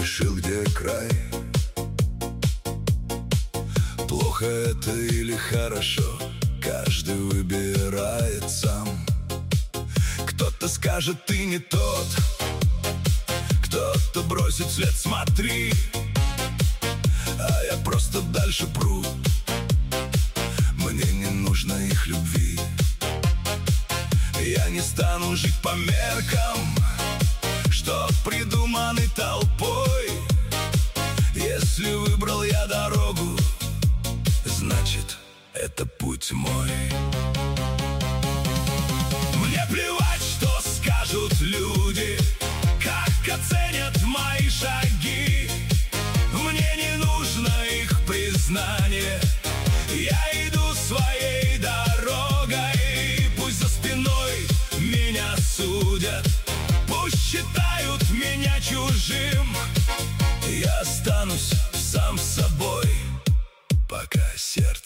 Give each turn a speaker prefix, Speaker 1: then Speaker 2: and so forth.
Speaker 1: решил, где край. Плохо это или хорошо, каждый выбирает сам. Кто-то скажет, ты не тот, кто-то бросит след, смотри. А я просто дальше пру, мне не нужно их любви. Я не стану жить по меркам, что придуманы толпой. Если выбрал я дорогу, значит, это путь мой. Мне плевать, что скажут люди, как оценят мои шаги. Мне не нужно их признание, я иду своей дорогой. Пусть за спиной меня судят, пусть считают меня чужим. Я останусь сам собой, пока сердце